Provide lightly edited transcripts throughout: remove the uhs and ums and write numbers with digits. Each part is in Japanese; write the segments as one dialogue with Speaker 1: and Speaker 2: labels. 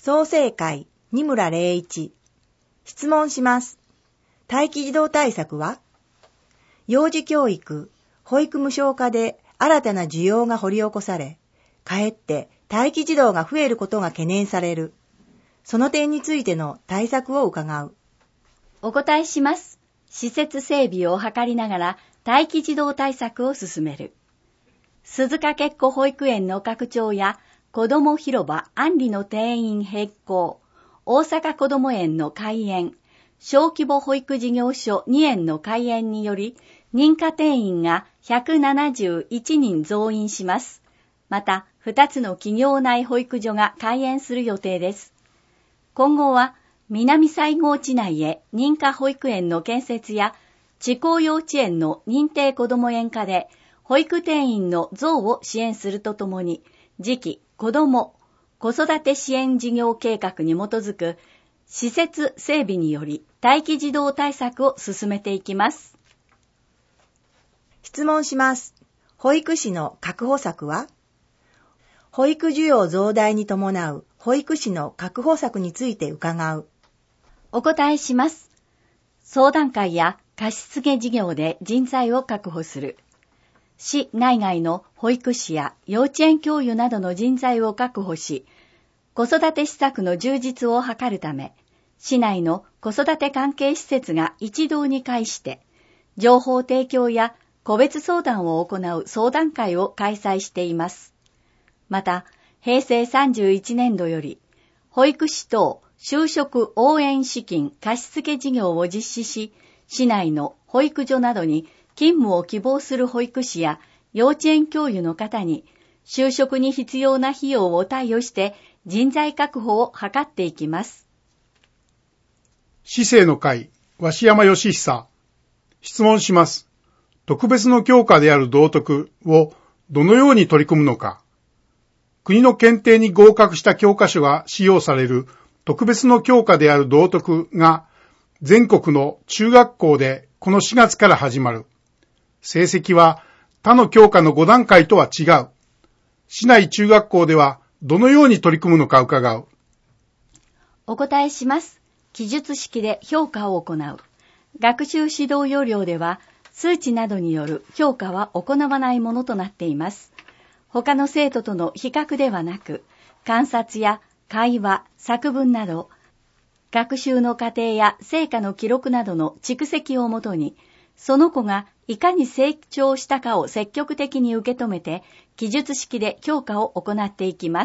Speaker 1: 創成会二村礼一。質問します。待機児童対策は？幼児教育、保育無償化で新たな需要が掘り起こされ、かえって待機児童が増えることが懸念される。その点についての対策を伺う。
Speaker 2: お答えします。施設整備を図りながら待機児童対策を進める。鈴鹿結子保育園の拡張や子ども広場安里の定員変更、大阪こども園の開園、小規模保育事業所2園の開園により、認可定員が171人増員します。また、2つの企業内保育所が開園する予定です。今後は、南西郷地内へ認可保育園の建設や、地高幼稚園の認定こども園化で、保育定員の増を支援するとともに、次期子ども・子育て支援事業計画に基づく施設整備により待機児童対策を進めていきます。
Speaker 1: 質問します。保育士の確保策は？保育需要増大に伴う保育士の確保策について伺う。
Speaker 2: お答えします。相談会や貸し付け事業で人材を確保する。市内外の保育士や幼稚園教諭などの人材を確保し、子育て施策の充実を図るため、市内の子育て関係施設が一堂に会して、情報提供や個別相談を行う相談会を開催しています。また、平成31年度より、保育士等就職応援資金貸付事業を実施し、市内の保育所などに勤務を希望する保育士や幼稚園教諭の方に就職に必要な費用を貸与して人材確保を図っていきます。
Speaker 3: 市政の会、鷲山義久。質問します。特別の教科である道徳をどのように取り組むのか。国の検定に合格した教科書が使用される特別の教科である道徳が全国の中学校でこの4月から始まる。成績は他の教科の5段階とは違う。市内中学校ではどのように取り組むのか伺う。
Speaker 2: お答えします。記述式で評価を行う。学習指導要領では数値などによる評価は行わないものとなっています。他の生徒との比較ではなく、観察や会話、作文など、学習の過程や成果の記録などの蓄積をもとに、その子がいかに成長したかを積極的に受け止めて、記述式で評価を行っていきます。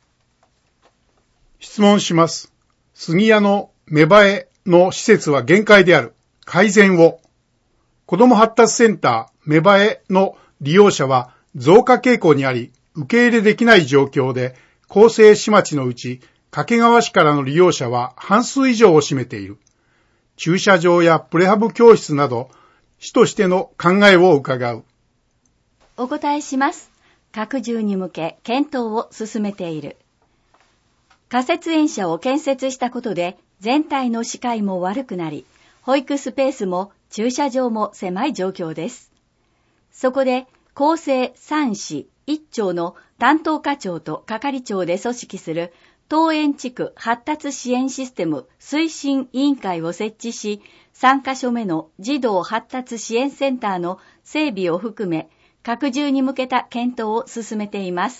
Speaker 3: 質問します。杉谷の芽生えの施設は限界である。改善を。子ども発達センター芽生えの利用者は増加傾向にあり、受け入れできない状況で、構成市町のうち、掛川市からの利用者は半数以上を占めている。駐車場やプレハブ教室など、市としての考えを伺う。
Speaker 2: お答えします。拡充に向け検討を進めている。仮設園舎を建設したことで全体の視界も悪くなり、保育スペースも駐車場も狭い状況です。そこで構成3市1町の担当課長と係長で組織する東園地区発達支援システム推進委員会を設置し、3カ所目の児童発達支援センターの整備を含め、拡充に向けた検討を進めています。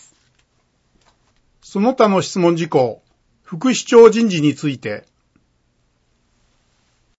Speaker 3: その他の質問事項、副市長人事について、